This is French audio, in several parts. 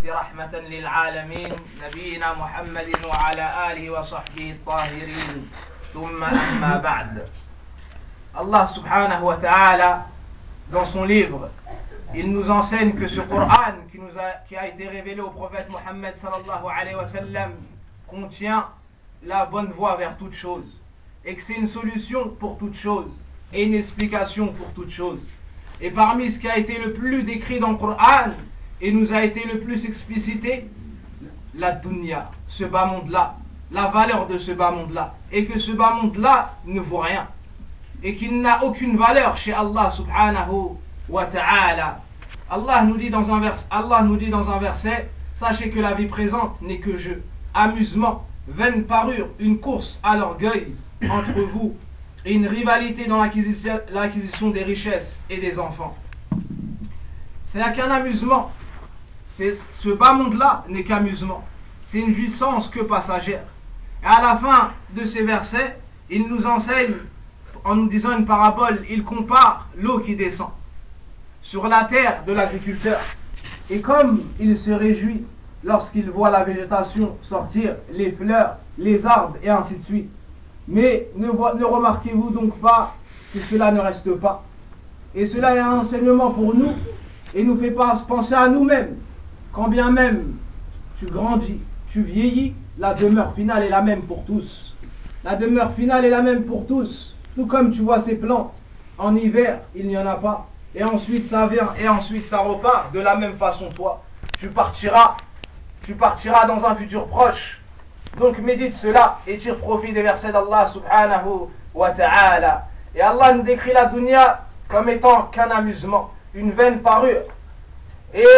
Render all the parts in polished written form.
رحمة للعالمين نبينا محمد وعلى آله وصحبه الطاهرين ثم أما بعد. Allah subhanahu wa ta'ala, dans son livre, il nous enseigne que ce Coran qui a été révélé au prophète Mohammed sallallahu alayhi wa sallam contient la bonne voie vers toute chose et que c'est une solution pour toute chose et une explication pour toute chose. Et parmi ce qui a été le plus décrit dans le Coran et nous a été le plus explicité, la dunya, ce bas monde-là, la valeur de ce bas monde-là, et que ce bas monde-là ne vaut rien et qu'il n'a aucune valeur chez Allah subhanahu wa ta'ala. Allah nous dit dans un verset, sachez que la vie présente n'est que jeu, amusement, vaine parure, une course à l'orgueil entre vous et une rivalité dans l'acquisition des richesses et des enfants. C'est qu'un amusement. Ce bas monde-là n'est qu'amusement. C'est une jouissance que passagère. Et à la fin de ces versets, il nous enseigne, en nous disant une parabole, il compare l'eau qui descend sur la terre de l'agriculteur. Et comme il se réjouit lorsqu'il voit la végétation sortir, les fleurs, les arbres et ainsi de suite. Mais ne remarquez-vous donc pas que cela ne reste pas. Et cela est un enseignement pour nous et nous fait penser à nous-mêmes. Quand bien même tu grandis, tu vieillis, la demeure finale est la même pour tous. La demeure finale est la même pour tous. Tout comme tu vois ces plantes, en hiver, il n'y en a pas. Et ensuite ça vient, et ensuite ça repart. De la même façon, toi, tu partiras dans un futur proche. Donc médite cela et tire profit des versets d'Allah subhanahu wa ta'ala. Et Allah nous décrit la dunya comme étant qu'un amusement, une vaine parure et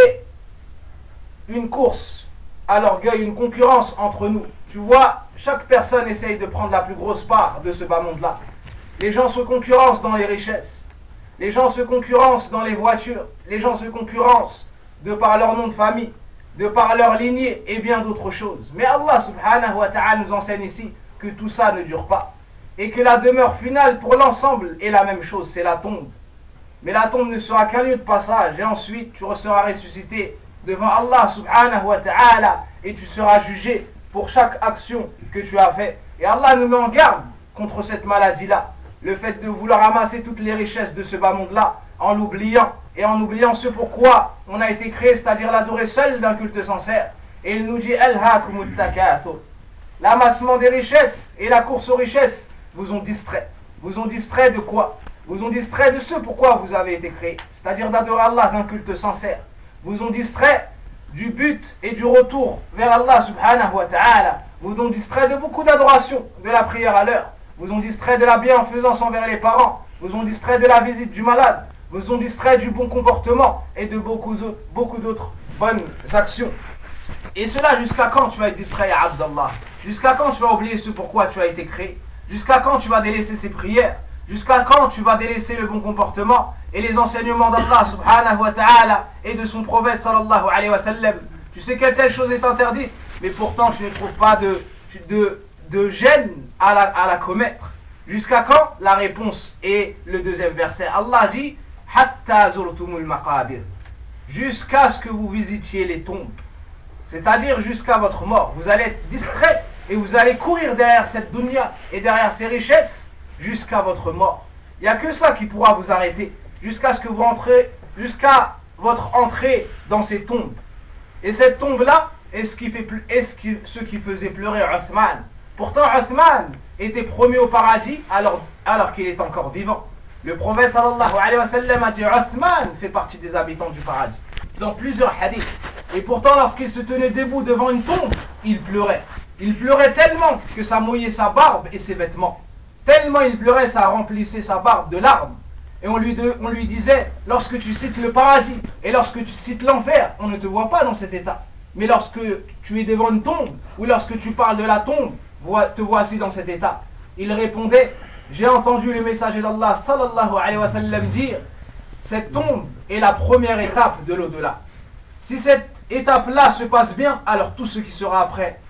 une course à l'orgueil, une concurrence entre nous. Tu vois, chaque personne essaye de prendre la plus grosse part de ce bas monde-là. Les gens se concurrencent dans les richesses, les gens se concurrencent dans les voitures, les gens se concurrencent de par leur nom de famille, de par leur lignée et bien d'autres choses. Mais Allah subhanahu wa ta'ala nous enseigne ici que tout ça ne dure pas et que la demeure finale pour l'ensemble est la même chose, c'est la tombe. Mais la tombe ne sera qu'un lieu de passage et ensuite tu seras ressuscité devant Allah subhanahu wa ta'ala et tu seras jugé pour chaque action que tu as fait. Et Allah nous met en garde contre cette maladie-là, le fait de vouloir amasser toutes les richesses de ce bas monde-là en l'oubliant et en oubliant ce pourquoi on a été créé, c'est-à-dire l'adorer seul d'un culte sincère. Et il nous dit Alhaakumut takathur. L'amassement des richesses et la course aux richesses vous ont distrait. Vous ont distrait de quoi? Vous ont distrait de ce pourquoi vous avez été créé, c'est-à-dire d'adorer Allah d'un culte sincère. Vous ont distrait du but et du retour vers Allah subhanahu wa ta'ala. Vous ont distrait de beaucoup d'adoration, de la prière à l'heure. Vous ont distrait de la bienfaisance envers les parents. Vous ont distrait de la visite du malade. Vous ont distrait du bon comportement et de beaucoup d'autres bonnes actions. Et cela jusqu'à quand tu vas être distrait, ya Abdallah? Jusqu'à quand tu vas oublier ce pourquoi tu as été créé? Jusqu'à quand tu vas délaisser ces prières? Jusqu'à quand tu vas délaisser le bon comportement et les enseignements d'Allah subhanahu wa ta'ala et de son prophète sallallahu alayhi wa sallam? Tu sais que telle chose est interdite, mais pourtant tu ne trouves pas de gêne à la commettre. Jusqu'à quand? La réponse est le deuxième verset. Allah dit Hatta zurtumul maqabir, jusqu'à ce que vous visitiez les tombes, c'est-à-dire jusqu'à votre mort. Vous allez être distrait et vous allez courir derrière cette dunya et derrière ces richesses jusqu'à votre mort. Il n'y a que ça qui pourra vous arrêter jusqu'à ce que vous rentrez, jusqu'à votre entrée dans ces tombes. Et cette tombe-là est ce qui faisait pleurer Uthman. Pourtant Uthman était promis au paradis alors qu'il est encore vivant. Le prophète sallallahu alayhi wa sallam a dit Uthman fait partie des habitants du paradis dans plusieurs hadiths. Et pourtant lorsqu'il se tenait debout devant une tombe, il pleurait. Il pleurait tellement que ça mouillait sa barbe et ses vêtements. Tellement il pleurait, ça remplissait sa barbe de larmes. Et on lui disait, lorsque tu cites le paradis et lorsque tu cites l'enfer, on ne te voit pas dans cet état. Mais lorsque tu es devant une tombe, ou lorsque tu parles de la tombe, te voici dans cet état. Il répondait, j'ai entendu le messager d'Allah sallallahu alayhi wa sallam dire, cette tombe est la première étape de l'au-delà. Si cette étape-là se passe bien, alors tout ce qui sera après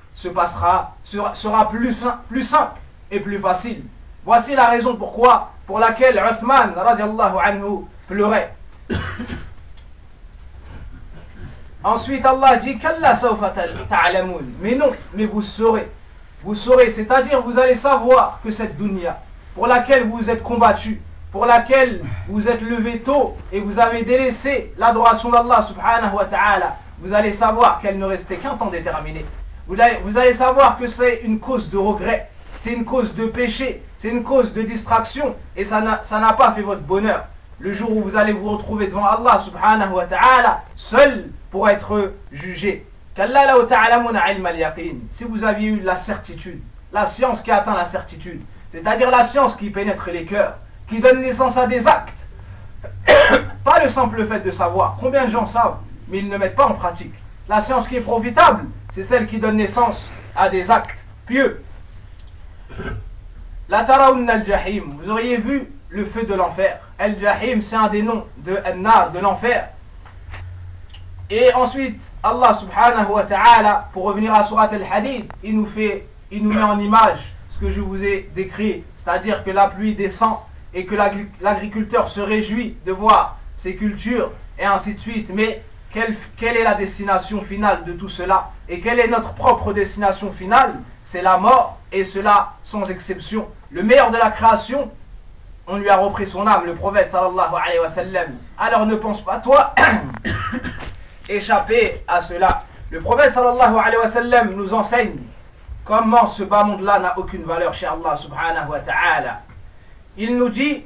sera plus simple et plus facile. Voici la raison pour laquelle Uthman radiallahu anhu pleurait. Ensuite, Allah dit Kalla sawfa ta'lamun. Mais non, mais vous saurez. Vous saurez, c'est-à-dire vous allez savoir que cette dunya, pour laquelle vous êtes combattu, pour laquelle vous êtes levé tôt et vous avez délaissé l'adoration d'Allah subhanahu wa ta'ala, vous allez savoir qu'elle ne restait qu'un temps déterminé. Vous allez savoir que c'est une cause de regret, c'est une cause de péché, c'est une cause de distraction et ça n'a pas fait votre bonheur. Le jour où vous allez vous retrouver devant Allah subhanahu wa ta'ala, seul pour être jugé. Si vous aviez eu la certitude, la science qui atteint la certitude, c'est-à-dire la science qui pénètre les cœurs, qui donne naissance à des actes, pas le simple fait de savoir. Combien de gens savent, mais ils ne mettent pas en pratique. La science qui est profitable, c'est celle qui donne naissance à des actes pieux. La tarawunna al-jahim, vous auriez vu le feu de l'enfer. Al-jahim, c'est un des noms de al-nar, de l'enfer. Et ensuite, Allah subhanahu wa ta'ala, pour revenir à Surat al-Hadid, il nous met en image ce que je vous ai décrit, c'est-à-dire que la pluie descend et que l'agriculteur se réjouit de voir ses cultures et ainsi de suite. Mais quelle est la destination finale de tout cela? Et quelle est notre propre destination finale? C'est la mort, et cela sans exception. Le meilleur de la création, on lui a repris son âme, le prophète sallallahu alayhi wa sallam. Alors ne pense pas toi échapper à cela. Le prophète sallallahu alayhi wa sallam nous enseigne comment ce bas monde-là n'a aucune valeur chez Allah subhanahu wa ta'ala. Il nous dit,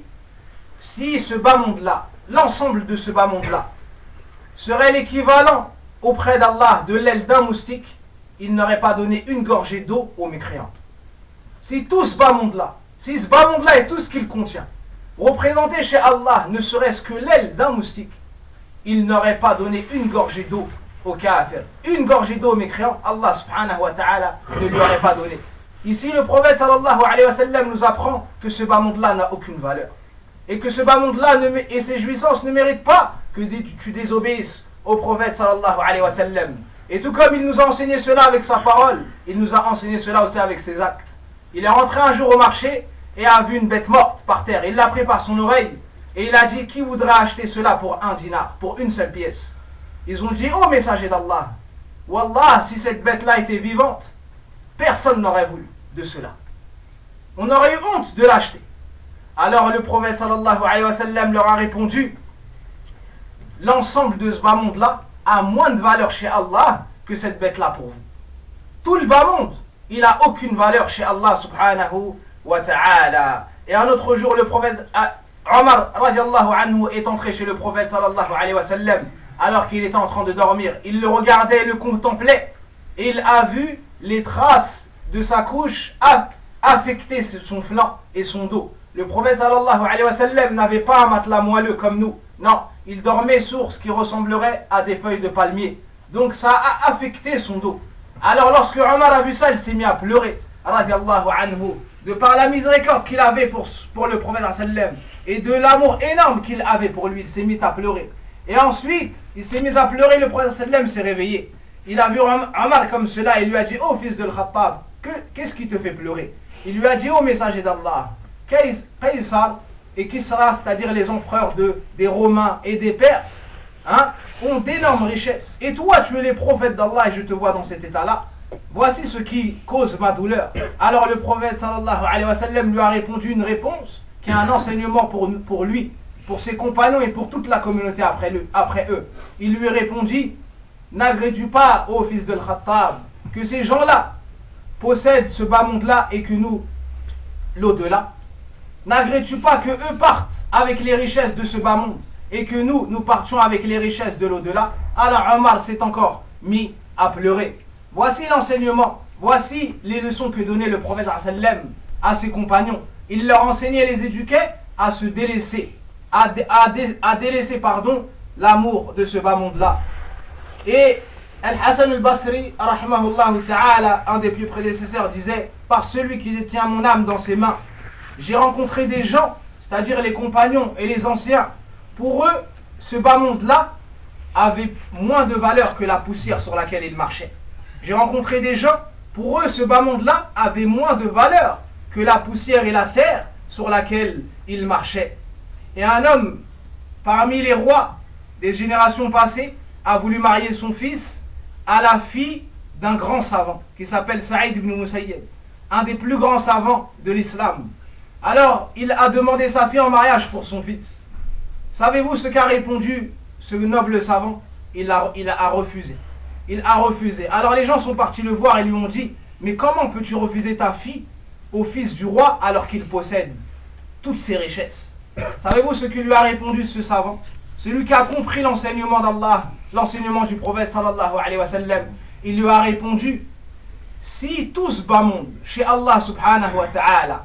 si ce bas monde-là, l'ensemble de ce bas monde-là, serait l'équivalent auprès d'Allah de l'aile d'un moustique, il n'aurait pas donné une gorgée d'eau aux mécréants. Si tout ce bas monde-là, si ce bas monde-là et tout ce qu'il contient, représenté chez Allah ne serait-ce que l'aile d'un moustique, il n'aurait pas donné une gorgée d'eau au kafir. Une gorgée d'eau aux mécréants, Allah subhanahu wa ta'ala ne lui aurait pas donné. Ici, le prophète sallallahu alayhi wa sallam nous apprend que ce bas monde-là n'a aucune valeur. Et que ce bas monde-là et ses jouissances ne méritent pas que tu désobéisses au prophète sallallahu alayhi wa sallam. Et tout comme il nous a enseigné cela avec sa parole, il nous a enseigné cela aussi avec ses actes. Il est rentré un jour au marché et a vu une bête morte par terre. Il l'a pris par son oreille et il a dit, qui voudrait acheter cela pour 1 dinar, pour une seule pièce? Ils ont dit, oh messager d'Allah, Wallah, si cette bête-là était vivante, personne n'aurait voulu de cela. On aurait eu honte de l'acheter. Alors le prophète sallallahu alayhi wa sallam leur a répondu, l'ensemble de ce bas monde-là a moins de valeur chez Allah que cette bête-là pour vous. Tout le bas monde, il n'a aucune valeur chez Allah subhanahu wa ta'ala. Et un autre jour, le prophète Omar radiallahu anhu est entré chez le prophète sallallahu alayhi wa sallam alors qu'il était en train de dormir. Il le regardait et le contemplait. Et il a vu les traces de sa couche affecter son flanc et son dos. Le prophète sallallahu alayhi wa sallam n'avait pas un matelas moelleux comme nous. Non, il dormait sur ce qui ressemblerait à des feuilles de palmier. Donc ça a affecté son dos. Alors lorsque Omar a vu ça, il s'est mis à pleurer, radiallahu anhu, de par la miséricorde qu'il avait pour le prophète sallam et de l'amour énorme qu'il avait pour lui. Il s'est mis à pleurer. Et ensuite, il s'est mis à pleurer, le prophète sallam s'est réveillé. Il a vu Omar comme cela et lui a dit, oh fils de Khattab, qu'est-ce qui te fait pleurer? Il lui a dit, oh messager d'Allah, Qaysar et Kisra, c'est-à-dire les empereurs des Romains et des Perses, ont d'énormes richesses. Et toi, tu es les prophètes d'Allah et je te vois dans cet état-là. Voici ce qui cause ma douleur. Alors le prophète sallallahu alayhi wa sallam lui a répondu une réponse qui est un enseignement pour lui, pour ses compagnons et pour toute la communauté après eux. Il lui répondit, n'agrées-tu pas, ô fils de Khattab, que ces gens-là possèdent ce bas monde-là et que nous, l'au-delà? N'agrées-tu pas que eux partent avec les richesses de ce bas monde et que nous partions avec les richesses de l'au-delà? Alors Omar s'est encore mis à pleurer. Voici l'enseignement, voici les leçons que donnait le prophète à ses compagnons. Il leur enseignait et les éduquait à se délaisser, à délaisser l'amour de ce bas monde-là. Et Al-Hassan al-Basri, rahimahullah ta'ala, un des plus prédécesseurs, disait, par celui qui détient mon âme dans ses mains, j'ai rencontré des gens, c'est-à-dire les compagnons et les anciens. Pour eux, ce bas monde-là avait moins de valeur que la poussière sur laquelle ils marchaient. J'ai rencontré des gens, pour eux, ce bas monde-là avait moins de valeur que la poussière et la terre sur laquelle ils marchaient. Et un homme, parmi les rois des générations passées, a voulu marier son fils à la fille d'un grand savant qui s'appelle Saïd ibn Musayyib, un des plus grands savants de l'islam. Alors, il a demandé sa fille en mariage pour son fils. Savez-vous ce qu'a répondu ce noble savant? Il a refusé. Il a refusé. Alors les gens sont partis le voir et lui ont dit: mais comment peux-tu refuser ta fille au fils du roi alors qu'il possède toutes ses richesses? Savez-vous ce que lui a répondu ce savant? Celui qui a compris l'enseignement d'Allah, l'enseignement du prophète sallallahu alayhi wa sallam. Il lui a répondu: si tout ce bas monde chez Allah subhanahu wa ta'ala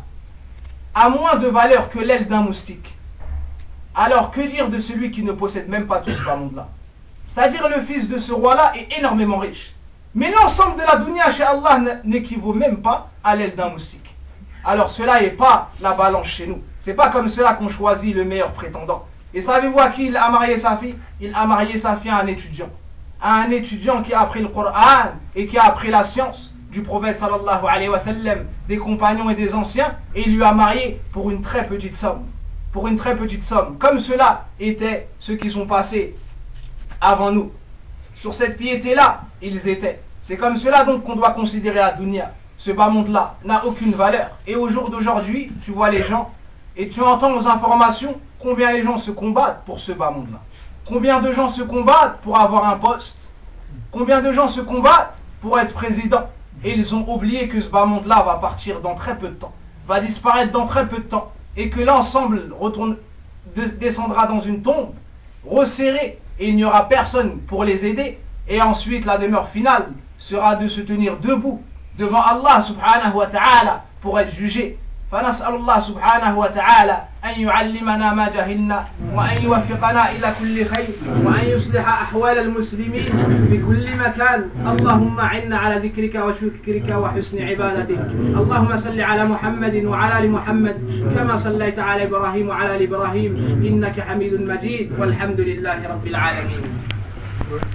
a moins de valeur que l'aile d'un moustique, alors que dire de celui qui ne possède même pas tout ce bas monde-là? C'est-à-dire le fils de ce roi-là est énormément riche. Mais l'ensemble de la dunya chez Allah n'équivaut même pas à l'aile d'un moustique. Alors cela n'est pas la balance chez nous. C'est pas comme cela qu'on choisit le meilleur prétendant. Et savez-vous à qui il a marié sa fille? Il a marié sa fille à un étudiant. À un étudiant qui a appris le Coran et qui a appris la science du prophète sallallahu alayhi wa sallam, des compagnons et des anciens, et il lui a marié pour une très petite somme. Pour une très petite somme. Comme cela étaient ceux qui sont passés avant nous. Sur cette piété-là, ils étaient. C'est comme cela donc qu'on doit considérer la dunya. Ce bas monde-là n'a aucune valeur. Et au jour d'aujourd'hui, tu vois les gens et tu entends aux informations combien les gens se combattent pour ce bas monde-là. Combien de gens se combattent pour avoir un poste. Combien de gens se combattent pour être président. Et ils ont oublié que ce bas monde-là va partir dans très peu de temps. Va disparaître dans très peu de temps. Et que l'ensemble descendra dans une tombe resserrée. Et il n'y aura personne pour les aider. Et ensuite, la demeure finale sera de se tenir debout devant Allah subhanahu wa ta'ala pour être jugé. فنسأل الله سبحانه وتعالى أن يعلمنا ما جهلنا وأن يوفقنا إلى كل خير وأن يصلح أحوال المسلمين في كل مكان. اللهم أعنا على ذكرك وشكرك وحسن عبادتك. اللهم صل على محمد وعلى آل محمد كما صليت على إبراهيم وعلى آل إبراهيم إنك حميد مجيد والحمد لله رب العالمين.